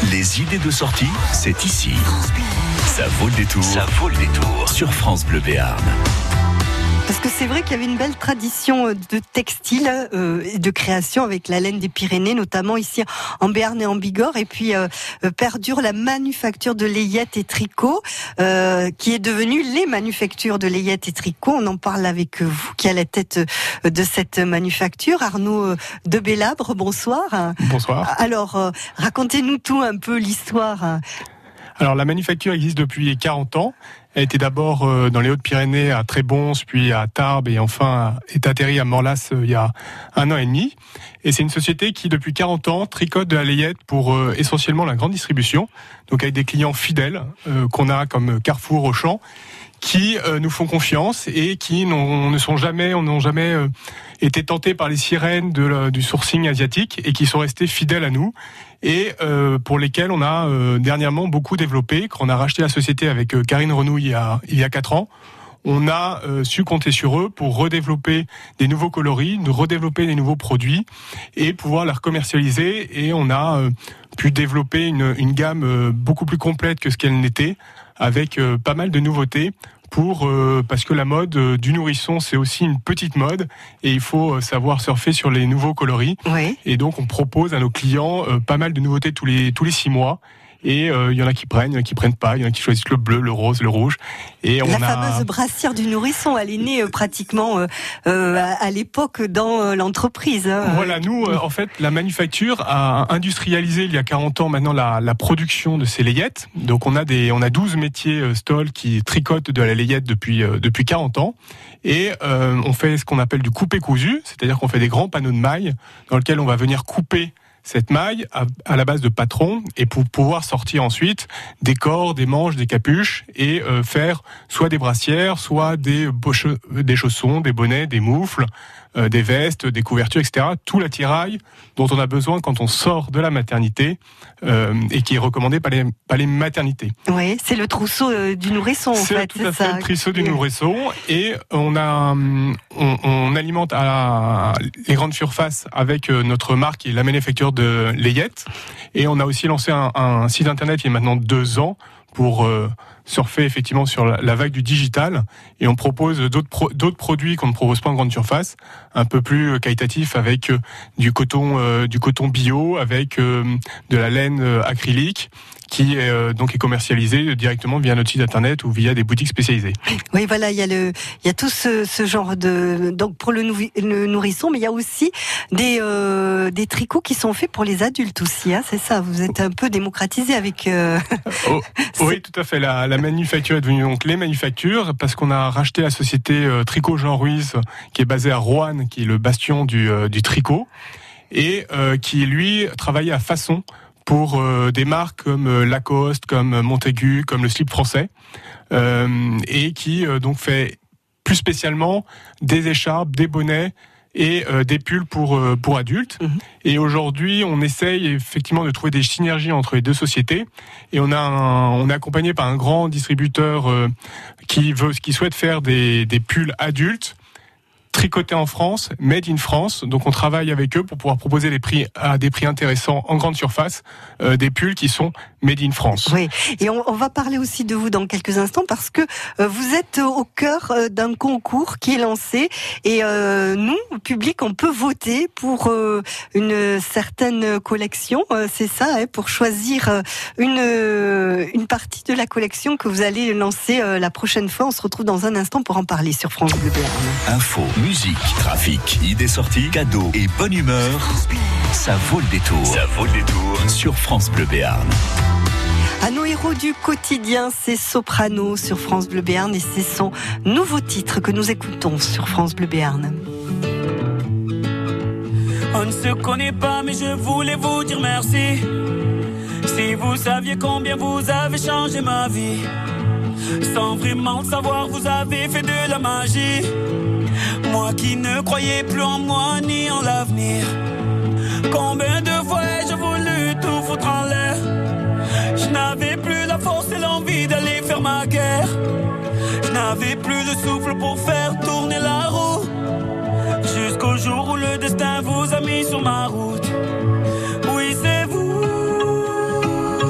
Les idées de sortie, c'est ici. Ça vaut le détour. Ça vaut le détour sur France Bleu Béarn. Parce que c'est vrai qu'il y avait une belle tradition de textile et de création avec la laine des Pyrénées, notamment ici en Béarn et en Bigorre. Et puis perdure la manufacture de layettes et tricots, qui est devenue les manufactures de layettes et tricots. On en parle avec vous, qui est à la tête de cette manufacture. Arnaud de Bélabre, bonsoir. Bonsoir. Alors, racontez-nous tout un peu l'histoire. Alors la manufacture existe depuis 40 ans. Elle était d'abord dans les Hautes-Pyrénées à Trébons, puis à Tarbes et enfin est atterrie à Morlas il y a 1 an et demi. Et c'est une société qui depuis 40 ans tricote de la layette pour essentiellement la grande distribution, donc avec des clients fidèles qu'on a comme Carrefour, Auchan, qui nous font confiance et qui n'ont jamais été tentés par les sirènes du sourcing asiatique et qui sont restés fidèles à nous et pour lesquels on a dernièrement beaucoup développé. Quand on a racheté la société avec Karine Renouille il y a 4 ans, on a su compter sur eux pour redévelopper des nouveaux coloris, redévelopper des nouveaux produits et pouvoir les commercialiser. Et on a pu développer une gamme beaucoup plus complète que ce qu'elle n'était, avec pas mal de nouveautés parce que la mode du nourrisson, c'est aussi une petite mode et il faut savoir surfer sur les nouveaux coloris. Oui. Et donc on propose à nos clients pas mal de nouveautés tous les 6 mois. Et il y en a qui prennent, il y en a qui prennent pas, il y en a qui choisissent le bleu, le rose, le rouge. Et la fameuse brassière du nourrisson, elle est née pratiquement à l'époque dans l'entreprise. Voilà, nous, en fait, la manufacture a industrialisé il y a 40 ans maintenant la production de ces layettes. Donc on a 12 métiers Stoll qui tricotent de la layette depuis 40 ans. Et on fait ce qu'on appelle du coupé-cousu, c'est-à-dire qu'on fait des grands panneaux de mailles dans lesquels on va venir couper cette maille à la base de patrons et pour pouvoir sortir ensuite des corps, des manches, des capuches et faire soit des brassières, soit des chaussons, des bonnets, des moufles, des vestes, des couvertures, etc. Tout l'attirail dont on a besoin quand on sort de la maternité et qui est recommandé par les maternités. Oui, c'est le trousseau du nourrisson en fait. C'est tout à fait le trousseau du nourrisson et on alimente les grandes surfaces avec notre marque qui est la manufacture de layettes et on a aussi lancé un site internet il y a maintenant 2 ans pour surfer effectivement sur la vague du digital et on propose d'autres produits qu'on ne propose pas en grande surface, un peu plus qualitatifs avec du coton bio, avec de la laine acrylique qui est commercialisé directement via notre site internet ou via des boutiques spécialisées. Oui, voilà, il y a tout ce genre donc pour le nourrisson, mais il y a aussi des tricots qui sont faits pour les adultes aussi, hein, c'est ça. Vous êtes un peu démocratisé avec. Oui, tout à fait. La manufacture est devenue donc les manufactures parce qu'on a racheté la société Tricot Jean Ruiz qui est basée à Roanne, qui est le bastion du tricot et qui lui travaillait à façon pour des marques comme Lacoste, comme Montaigu, comme le slip français, et qui donc fait plus spécialement des écharpes, des bonnets et des pulls pour adultes. Mmh. Et aujourd'hui, on essaye effectivement de trouver des synergies entre les deux sociétés. Et on est accompagné par un grand distributeur qui souhaite faire des pulls adultes tricotés en France, made in France. Donc on travaille avec eux pour pouvoir proposer à des prix intéressants en grande surface, des pulls qui sont made in France. Oui, et on va parler aussi de vous dans quelques instants parce que vous êtes au cœur d'un concours qui est lancé et nous, public, on peut voter pour une certaine collection, c'est ça, hein, pour choisir une partie de la collection que vous allez lancer la prochaine fois. On se retrouve dans un instant pour en parler sur France Bleu Béarn. Info, musique, trafic, idées sorties, cadeaux et bonne humeur. Ça vaut le détour. Ça vaut le détour sur France Bleu Béarn. À nos héros du quotidien, c'est Soprano sur France Bleu Béarn et c'est son nouveau titre que nous écoutons sur France Bleu Béarn. On ne se connaît pas mais je voulais vous dire merci. Si vous saviez combien vous avez changé ma vie. Sans vraiment le savoir, vous avez fait de la magie. Moi qui ne croyais plus en moi ni en l'avenir. Combien de fois ai-je voulu tout foutre en l'air. Je n'avais plus la force et l'envie d'aller faire ma guerre. Je n'avais plus le souffle pour faire tourner la roue. Jusqu'au jour où le destin vous a mis sur ma route. Oui, c'est vous.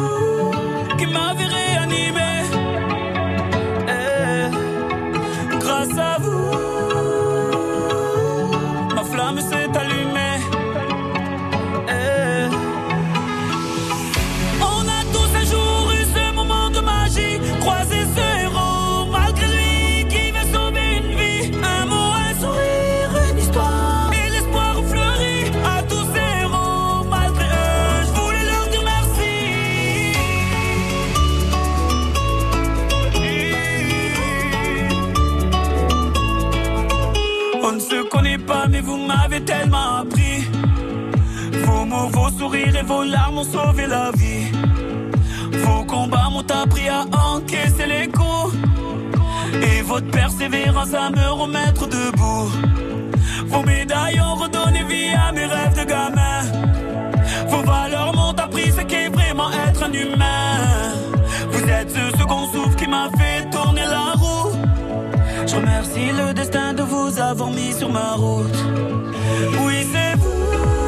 sourire et vos larmes ont sauvé la vie. Vos combats m'ont appris à encaisser les coups. Et votre persévérance à me remettre debout. Vos médailles ont redonné vie à mes rêves de gamin. Vos valeurs m'ont appris ce qu'est vraiment être un humain. Vous êtes ce second souffle qui m'a fait tourner la roue. Je remercie le destin de vous avoir mis sur ma route. Oui, c'est vous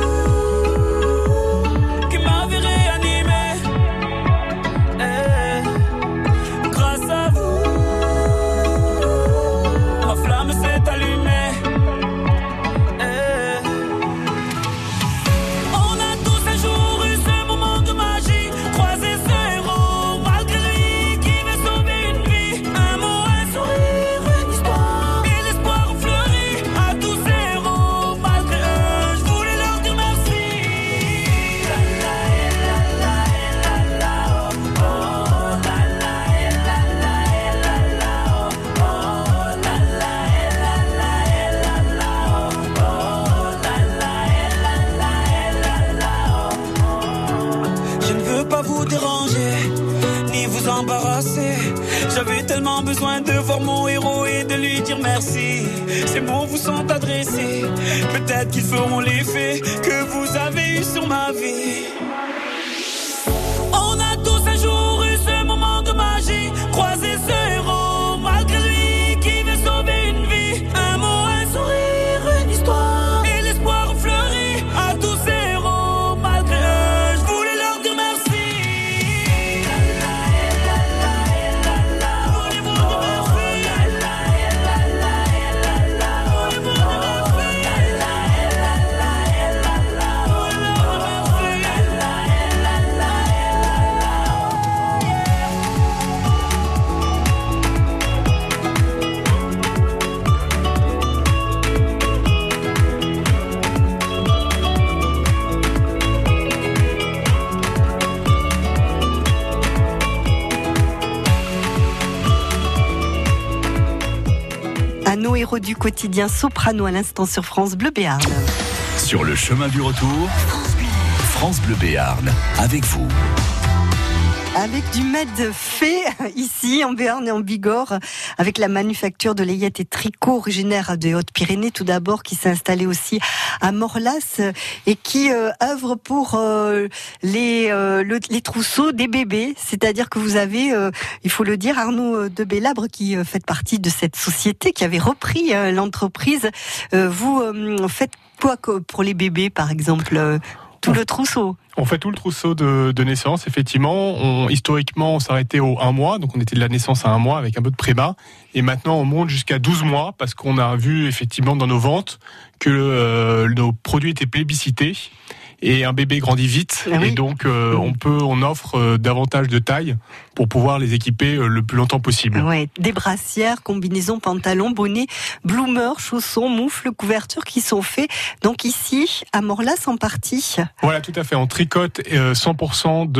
qui m'avez réanimé. Grâce à vous, ma flamme s'est allumée. J'avais tellement besoin de voir mon héros et de lui dire merci. Ces mots vous sont adressés, peut-être qu'ils feront l'effet que vous avez eu sur ma vie. On a tous un jour eu ce moment de magie, croiser ce héros malgré lui qui veut sauver une vie. Un mot, un sourire, une histoire et l'espoir fleuri à tous ces héros. Malgré eux, je voulais leur dire merci. Nos héros du quotidien, Soprano à l'instant sur France Bleu Béarn. Sur le chemin du retour, France Bleu Béarn, avec vous. Avec du made fait ici en Béarn et en Bigorre, avec la manufacture de layette et tricot originaire des Hautes-Pyrénées tout d'abord, qui s'est installée aussi à Morlas et qui œuvre pour les trousseaux des bébés. C'est-à-dire que vous avez, il faut le dire, Arnaud de Bélabre qui fait partie de cette société, qui avait repris l'entreprise. Vous faites quoi pour les bébés, par exemple, tout le trousseau? On fait tout le trousseau de naissance, effectivement. Historiquement, on s'arrêtait au 1 mois, donc on était de la naissance à 1 mois avec un peu de préma. Et maintenant, on monte jusqu'à 12 mois parce qu'on a vu effectivement dans nos ventes que nos produits étaient plébiscités. Et un bébé grandit vite, ah oui. Et donc on offre davantage de taille pour pouvoir les équiper le plus longtemps possible. Ouais, des brassières, combinaisons, pantalons, bonnets, bloomers, chaussons, moufles, couvertures qui sont faits donc ici à Morlas en partie. Voilà, tout à fait. On tricote 100%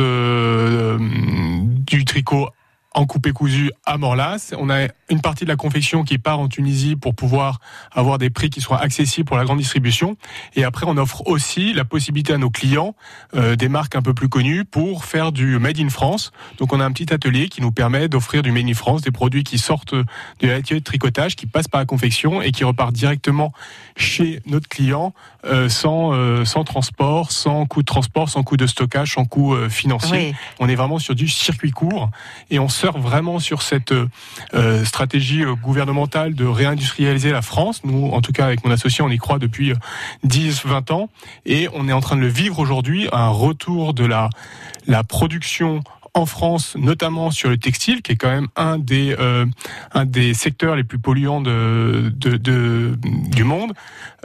du tricot en coupé cousu à Morlas. On a une partie de la confection qui part en Tunisie pour pouvoir avoir des prix qui soient accessibles pour la grande distribution. Et après, on offre aussi la possibilité à nos clients, des marques un peu plus connues, pour faire du Made in France. Donc on a un petit atelier qui nous permet d'offrir du Made in France, des produits qui sortent de l'atelier de tricotage, qui passent par la confection et qui repartent directement chez notre client sans transport, sans coût de transport, sans coût de stockage, sans coût financier. Oui. On est vraiment sur du circuit court et on surfe vraiment sur cette stratégie gouvernementale de réindustrialiser la France. Nous, en tout cas, avec mon associé, on y croit depuis 10-20 ans et on est en train de le vivre aujourd'hui, un retour de la production en France, notamment sur le textile, qui est quand même un des secteurs les plus polluants du monde.